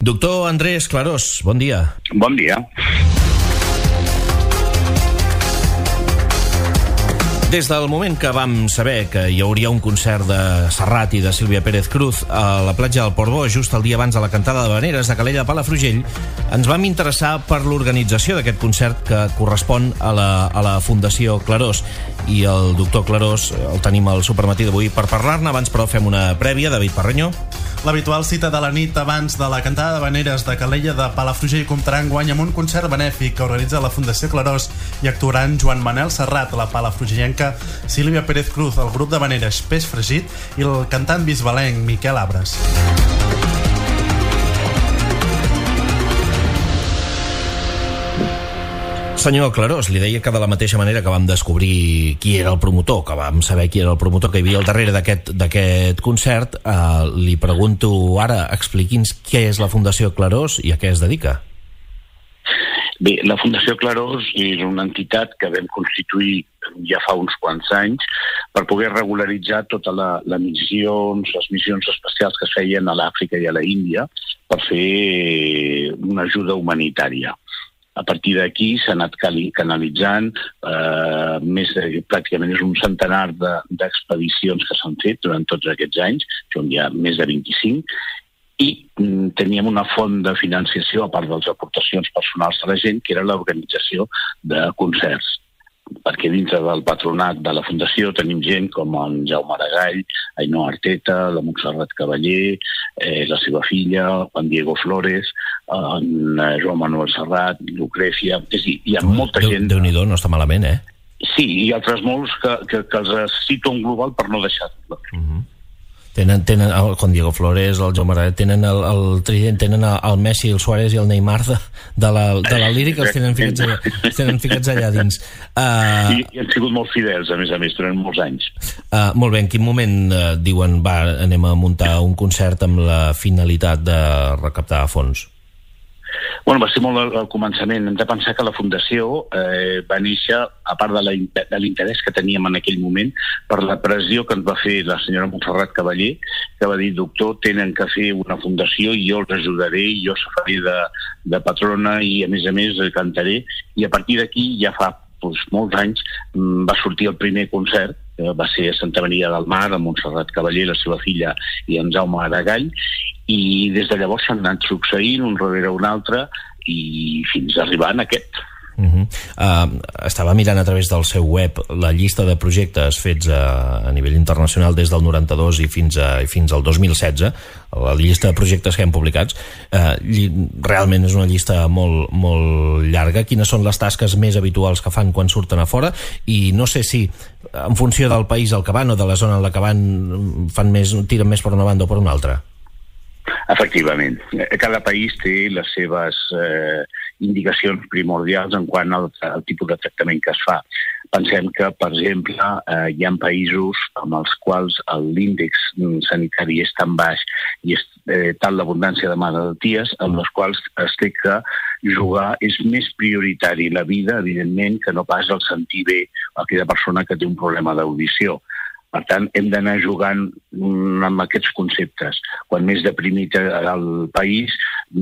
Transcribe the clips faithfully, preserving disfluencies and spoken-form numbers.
Doctor Andrés Clarós, bon dia. Bon dia. Des del moment que vam saber que hi hauria un concert de Serrat i de Sílvia Pérez Cruz a la platja del Portbou, just el dia abans de la cantada de Veneres de Calella de Palafrugell, ens vam interessar per l'organització d'aquest concert que correspon a la, a la Fundació Clarós. I el doctor Clarós el tenim al Supermatí d'avui per parlar-ne. Abans, però, fem una prèvia. David Parreño. L'habitual cita de la nit abans de la cantada de Veneres de Calella de Palafrugell comptarà enguany amb un concert benèfic que organitza la Fundació Clarós i actuaran Joan Manel Serrat, la palafrugellenca Sílvia Pérez Cruz, el grup de Veneres Peix Fregit i el cantant bisbalenc Miquel Abres. Senyor Clarós, li deia que de la mateixa manera que vam descobrir qui era el promotor, que vam saber qui era el promotor que hi havia al darrere d'aquest d'aquest concert, eh, li pregunto ara, expliqui'ns què és la Fundació Clarós i a què es dedica. Bé, la Fundació Clarós és una entitat que vam constituir ja fa uns quants anys per poder regularitzar tota la, la missions, les missions especials que es feien a l'Àfrica i a la Índia per fer una ajuda humanitària. A partir d'aquí s'ha anat canalitzant, eh, més de, pràcticament és un centenar de, d'expedicions que s'han fet durant tots aquests anys, són ja més de vint-i-cinc, i mm, teníem una font de financiació, a part de les aportacions personals de la gent, que era l'organització de concerts. Perquè dintre del patronat de la Fundació tenim gent com en Jaume Aragall, Ainhoa Arteta, la Montserrat Cavaller, eh, la seva filla, en Diego Flores, en Joan Manuel Serrat, Lucrecia... És a dir, hi ha oh, molta Déu, gent... Déu-n'hi-do, no està malament, eh? Sí, i altres molts que, que, que els cito en global per no deixar-los. Uh-huh. Tenen, tenen el Juan Diego Flores, el Jaume Aragall, tenen el, el Trident, tenen el, el Messi, el Suárez i el Neymar de, de, la, de la lírica, els tenen ficats allà, els tenen ficats allà dins. Uh, I, I han sigut molt fidels, a més a més, durant molts anys. Uh, molt bé, en quin moment uh, diuen, va, anem a muntar un concert amb la finalitat de recaptar fons? Bueno, va ser molt al, al començament. Hem de pensar que la Fundació eh, va néixer, a part de, la, de l'interès que teníem en aquell moment, per la pressió que ens va fer la senyora Montserrat Cavaller, que va dir, doctor, tenen que fer una fundació i jo els ajudaré, i jo faré de, de patrona i, a més a més, cantaré. I a partir d'aquí, ja fa doncs, molts anys, va sortir el primer concert, que va ser a Santa Maria del Mar, amb Montserrat Cavaller, la seva filla, i en Jaume Aragall, i des de llavors s'han anat succeint un darrere un altre i fins a arribar en aquest. Uh-huh. Uh, estava mirant a través del seu web la llista de projectes fets a, a nivell internacional des del noranta-dos i fins, a, fins al dos mil setze, la llista de projectes que hem publicats. Uh, realment és una llista molt, molt llarga. Quines són les tasques més habituals que fan quan surten a fora? I no sé si en funció del país al que van o de la zona en la que van, fan més, tiren més per una banda o per una altra. Efectivament. Cada país té les seves eh, indicacions primordials en quant al, al tipus de tractament que es fa. Pensem que, per exemple, eh, hi ha països amb els quals l'índex sanitari és tan baix i és eh, tal l'abundància de malalties en les quals es té que jugar, és més prioritari la vida, evidentment, que no pas el sentir bé a aquella persona que té un problema d'audició. Per tant, hem d'anar jugant amb aquests conceptes. Quan més deprimit el país,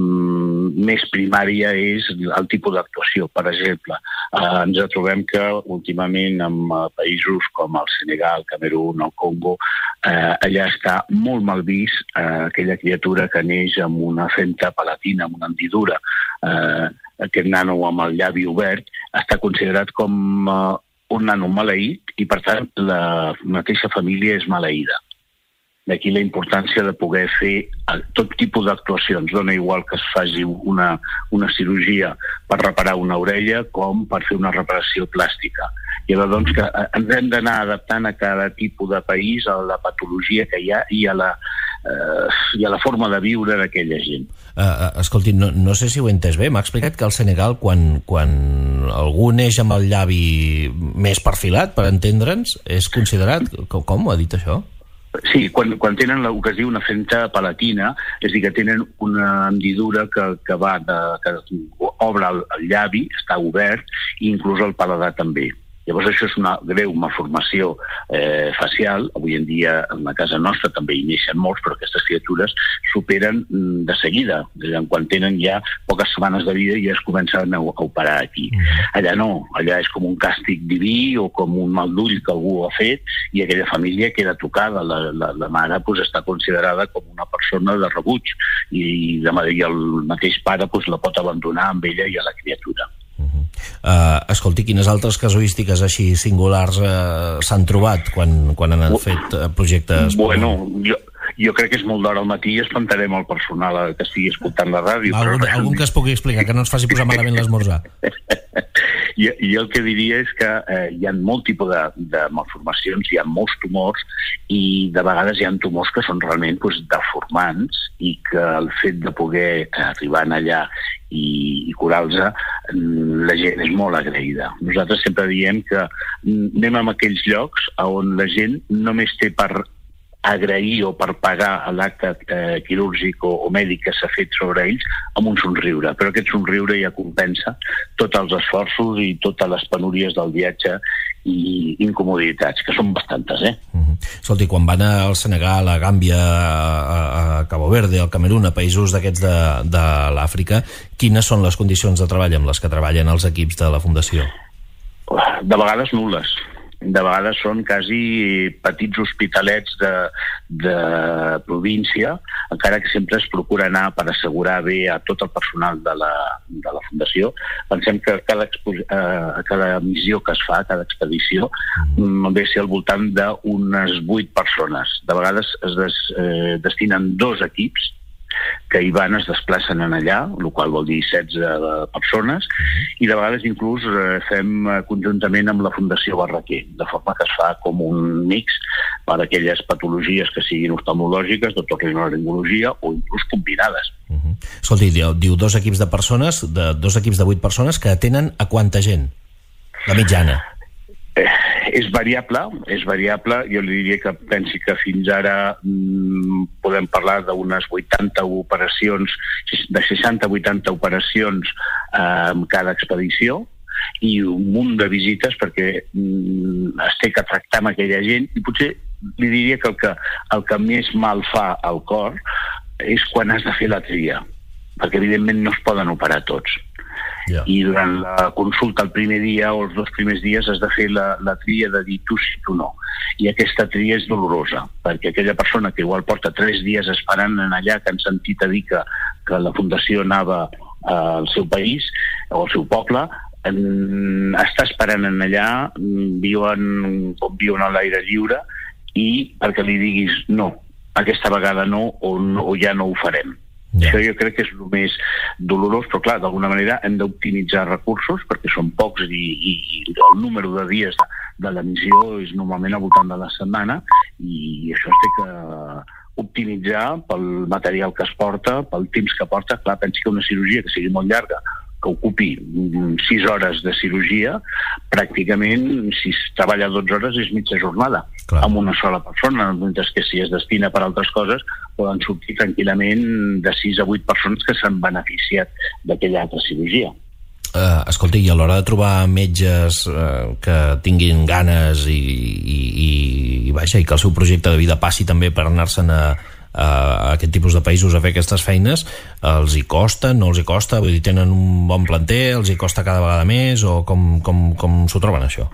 més primària és el tipus d'actuació. Per exemple, eh, ens trobem que últimament en països com el Senegal, el Camerun, el Congo, eh, allà està molt mal vist eh, aquella criatura que neix amb una fenta palatina, amb una hendidura. Eh, aquest nano amb el llavi obert està considerat com eh, un nano maleït i, per tant, la mateixa família és maleïda. D'aquí la importància de poder fer tot tipus d'actuacions. Dona igual que es faci una, una cirurgia per reparar una orella com per fer una reparació plàstica. I llavors doncs, que ens hem d'anar adaptant a cada tipus de país, a la patologia que hi ha i a la, eh, i a la forma de viure d'aquella gent. Uh, escolti, no, no sé si ho he entès bé. M'ha explicat que al Senegal, quan, quan algú neix amb el llavi més perfilat, per entendre'ns, és considerat... Com, com ho ha dit això? Sí, quan, quan tenen el que es diu una fenta palatina, és a dir, que tenen una hendidura que, que va de, que obre el, el llavi, està obert, i inclús el paladar també. Llavors això és una greu malformació eh, facial. Avui en dia en la casa nostra també hi neixen molts, però aquestes criatures superen mm, de seguida. Quan tenen ja poques setmanes de vida ja es comencen a, a operar aquí. Allà no, allà és com un càstig diví o com un mal d'ull que algú ha fet i aquella família queda tocada. La, la, la mare pues, està considerada com una persona de rebuig i, de, i el mateix pare pues, la pot abandonar amb ella i a la criatura. Uh-huh. Uh, escolti, quines altres casuístiques així singulars uh, s'han trobat quan, quan han uh, fet uh, projectes? Bueno, jo, jo crec que és molt d'hora al matí i espantarem el personal que estigui escoltant la ràdio. Algun, però... algun que es pugui explicar, que no ens faci posar malament l'esmorzar. I, I el que diria és que eh, hi ha molt tipus de, de malformacions, hi ha molts tumors i de vegades hi ha tumors que són realment pues, deformants i que el fet de poder arribar allà i, i curar-los, la gent és molt agraïda. Nosaltres sempre diem que anem a aquells llocs on la gent només té per agrair o per pagar l'acte eh, quirúrgic o, o mèdic que s'ha fet sobre ells amb un somriure, però aquest somriure ja compensa tots els esforços i totes les penúries del viatge i incomoditats, que són bastantes, eh? Uh-huh. Escolti, quan van al Senegal, a Gàmbia, a, a Cabo Verde, al Camerún, a països d'aquests de, de l'Àfrica, quines són les condicions de treball amb les que treballen els equips de la Fundació? De vegades nul·les. De vegades són quasi petits hospitalets de, de província, encara que sempre es procura anar per assegurar bé a tot el personal de la, de la Fundació. Pensem que cada, expo- eh, cada missió que es fa, cada expedició, mm. ve ser al voltant d'unes vuit persones. De vegades es des, eh, destinen dos equips que hi van, es desplacen en allà, el qual vol dir setze persones, i de vegades inclús eh, fem conjuntament amb la Fundació Barraquer, de forma que es fa com un mix per a aquelles patologies que siguin oftalmològiques, d'otorrinolaringologia o inclús combinades. Uh-huh. Escolti, diu, diu dos equips de persones, de dos equips de vuit persones que atenen a quanta gent? La mitjana. Eh, és variable, és variable. Jo li diria que pensi que fins ara mm, podem parlar d'unes vuitanta operacions, de seixanta a vuitanta operacions eh, en cada expedició i un munt de visites perquè mm, es té que tractar amb aquella gent i potser li diria que el que, el que més mal fa al cor és quan has de fer la tria, perquè evidentment no es poden operar tots. Yeah. I durant la consulta el primer dia o els dos primers dies has de fer la, la tria de dir tu sí, tu no. I aquesta tria és dolorosa, perquè aquella persona que igual porta tres dies esperant en allà, que han sentit a dir que, que la Fundació anava al seu país o al seu poble, en, està esperant en allà, viuen com viuen a l'aire lliure, i perquè li diguis no, aquesta vegada no o, no, o ja no ho farem. Yeah. Això jo crec que és el més dolorós, però clar, d'alguna manera hem d'optimitzar recursos perquè són pocs i, i, i el número de dies de, de la missió és normalment al voltant de la setmana i això es té que optimitzar pel material que es porta, pel temps que porta. Clar, pensi que una cirurgia que sigui molt llarga, que ocupi sis hores de cirurgia, pràcticament si es treballa dotze hores és mitja jornada. Clar. Amb una sola persona, mentre que si es destina per altres coses poden sortir tranquil·lament de sis a vuit persones que s'han beneficiat d'aquella altra cirurgia. Uh, escolti, i a l'hora de trobar metges uh, que tinguin ganes i, i, i, i, vaja, i que el seu projecte de vida passi també per anar-se'n a, a aquest tipus de països a fer aquestes feines, els hi costa, no els hi costa? Vull dir, tenen un bon planter, els hi costa cada vegada més o com, com, com s'ho troben això?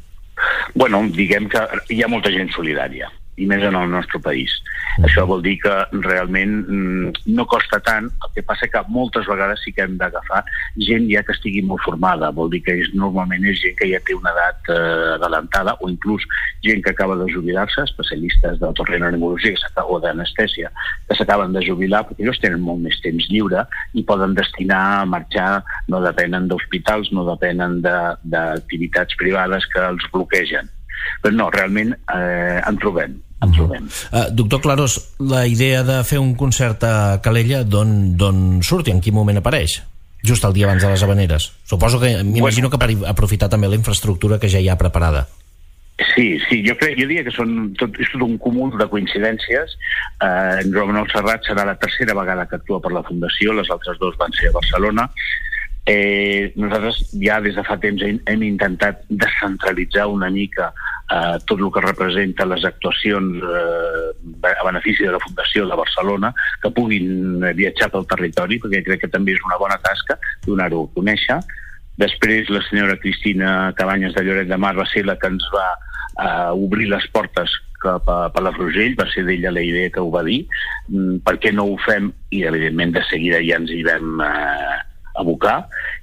Bueno, diguem que hi ha molta gent solidària i més en el nostre país. Mm. Això vol dir que realment mm, no costa tant, el que passa que moltes vegades sí que hem d'agafar gent ja que estigui molt formada, vol dir que és, normalment és gent que ja té una edat eh, adelantada o inclús gent que acaba de jubilar-se, especialistes d'otorrinolaringologia o d'anestèsia que s'acaben de jubilar perquè ells tenen molt més temps lliure i poden destinar a marxar, no depenen d'hospitals, no depenen d'activitats privades que els bloquegen. Però no, realment eh, en trobem. En trobem. Uh, doctor Clarós, la idea de fer un concert a Calella d'on surt i en quin moment apareix? Just el dia abans de les Havaneres. Suposo que, m'imagino que per aprofitar també la infraestructura que ja hi ha preparada. Sí, sí, jo crec, jo diria que són tot, és tot un cúmul de coincidències. Eh, en Joan Manuel Serrat serà la tercera vegada que actua per la Fundació, les altres dos van ser a Barcelona. Eh, nosaltres ja des de fa temps hem, hem intentat descentralitzar una mica eh, tot el que representa les actuacions eh, a benefici de la Fundació de Barcelona, que puguin viatjar pel territori, perquè crec que també és una bona tasca donar-ho a conèixer. Després la senyora Cristina Cabanyes de Lloret de Mar va ser la que ens va eh, obrir les portes cap a Palafrugell, va ser d'ella la idea que ho va dir. Mm, per què no ho fem? I evidentment de seguida ja ens hi vam eh, abocar,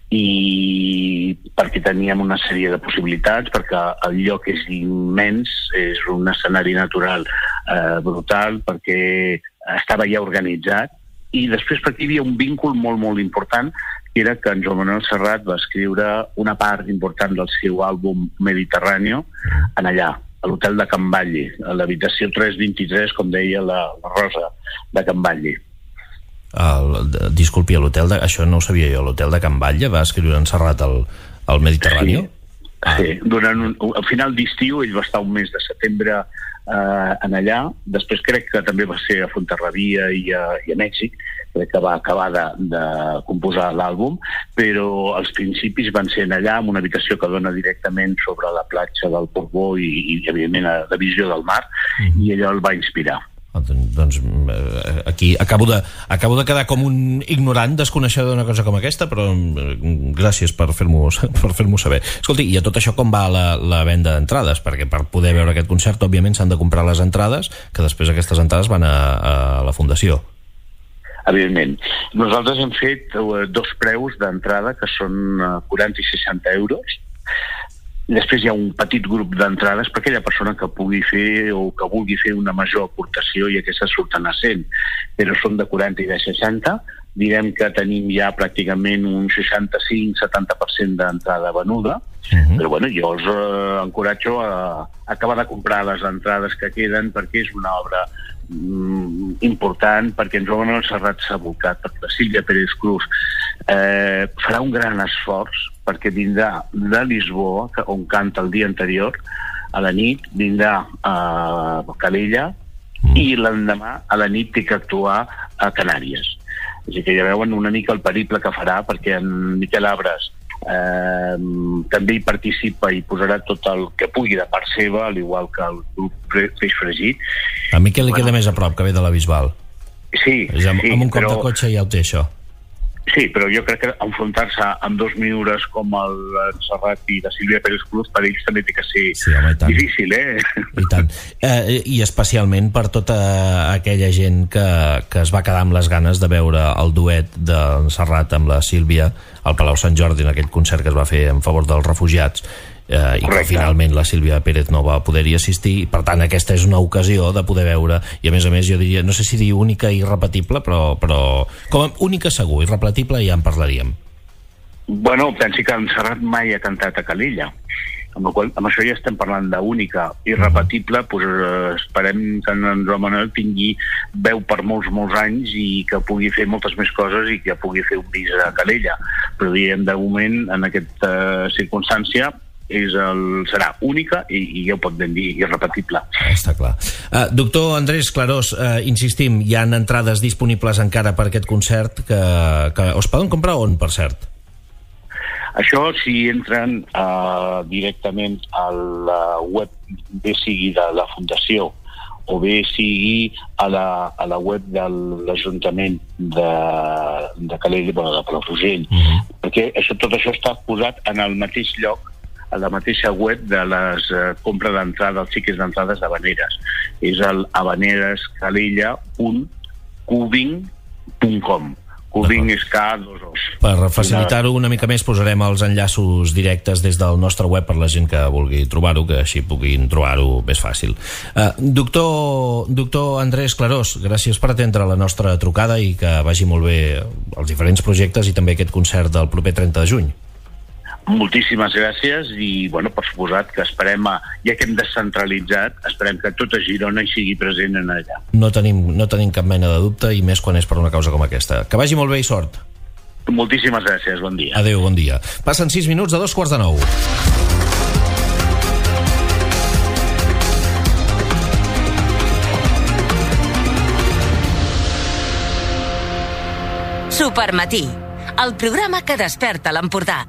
i perquè teníem una sèrie de possibilitats, perquè el lloc és immens, és un escenari natural eh, brutal, perquè estava ja organitzat, i després perquè hi havia un víncul molt, molt important, que era que en Joan Manuel Serrat va escriure una part important del seu àlbum Mediterráneo en allà, a l'hotel de Can Batlle, a l'habitació tres vint-i-tres, com deia la, la Rosa de Can Batlle. El, disculpi, a l'hotel de... Això no ho sabia jo, l'hotel de Can Batlle va escriure en Serrat al, al Mediterrani? Sí, ah. sí. Durant un, al final d'estiu ell va estar un mes de setembre eh, en allà, després crec que també va ser a Fontarrabia i a, i a Mèxic, crec que va acabar de, de composar l'àlbum, però els principis van ser en allà, amb una habitació que dona directament sobre la platja del Portbó i, i evidentment a la visió del mar, mm-hmm. i allò el va inspirar. Doncs aquí acabo de, acabo de quedar com un ignorant, desconeixedor d'una cosa com aquesta, però gràcies per fer-m'ho per fer-m'ho saber. Escolti, i a tot això com va la, la venda d'entrades? Perquè per poder veure aquest concert, òbviament, s'han de comprar les entrades, que després aquestes entrades van a, a la Fundació. Evidentment. Nosaltres hem fet dos preus d'entrada, que són quaranta i seixanta euros. I després hi ha un petit grup d'entrades per aquella persona que pugui fer o que vulgui fer una major aportació, i aquestes surten a cent, però són de quaranta i de seixanta. Direm que tenim ja pràcticament un seixanta-cinc a setanta per cent d'entrada venuda, uh-huh. però bueno, jo els eh, encoratjo a, a acabar de comprar les entrades que queden, perquè és una obra mm, important, perquè en Joan Manuel Serrat s'ha volcat, perquè la Sílvia Pérez Cruz eh, farà un gran esforç, perquè vindrà de Lisboa, on canta el dia anterior, a la nit, vindrà a Calella, mm. i l'endemà a la nit té que actuar a Canàries. És a dir, que ja veuen una mica el periple que farà, perquè en Miquel Abres eh, també hi participa i posarà tot el que pugui de part seva, al igual que el grup Peix Fregit. A Miquel li bueno, queda més a prop, que ve de la Bisbal. Sí, és amb, sí, amb un cop però... de cotxe ja ho té, això. Sí, però jo crec que enfrontar-se amb dos miures com el Serrat i la Sílvia Pérez Cruz, per ells també té que ser sí, home, difícil, eh? I tant. Eh, I especialment per tota aquella gent que, que es va quedar amb les ganes de veure el duet del Serrat amb la Sílvia al Palau Sant Jordi, en aquell concert que es va fer en favor dels refugiats, eh, i que finalment la Sílvia Pérez no va poder-hi assistir, i per tant aquesta és una ocasió de poder veure, i a més a més jo diria, no sé si dir única i irrepetible, però, però com a única segur, irrepetible ja en parlaríem. Bueno, pensi que en Serrat mai ha cantat a Calella, amb, la qual, amb això ja estem parlant d'única. Irrepetible, doncs, eh, esperem que en Joan Manuel tingui veu per molts, molts anys, i que pugui fer moltes més coses i que pugui fer un bis a Calella. Però diem, de moment, en aquesta circumstància, és el, serà única i, i ja ho pot ben dir, irrepetible. Està clar. Uh, doctor Andrés Clarós, uh, insistim, hi ha entrades disponibles encara per aquest concert que, que us poden comprar on, per cert? Això, si entren uh, directament a la web, bé sigui de la Fundació o bé sigui a la, a la web de l'Ajuntament de, de Calella, bueno, de Palafrugell, uh-huh. perquè això, tot això està posat en el mateix lloc, a la mateixa web de les eh, compra d'entrada, els xiquets d'entrades d'Havaneres. És el havaneres calella punt cubing punt com. Cubing és K dos os. Per facilitar-ho una mica més, posarem els enllaços directes des del nostre web per la gent que vulgui trobar-ho, que així puguin trobar-ho més fàcil. Uh, doctor, doctor Andrés Clarós, gràcies per atendre la nostra trucada i que vagi molt bé els diferents projectes i també aquest concert del proper trenta de juny. Moltíssimes gràcies i, bueno, per suposat que esperem, a, ja que hem descentralitzat, esperem que tota Girona hi sigui present en allà. No tenim, no tenim cap mena de dubte, i més quan és per una causa com aquesta. Que vagi molt bé i sort. Moltíssimes gràcies, bon dia. Adéu, bon dia. Passen sis minuts de dos quarts de nou. Supermatí, el programa que desperta l'Empordà.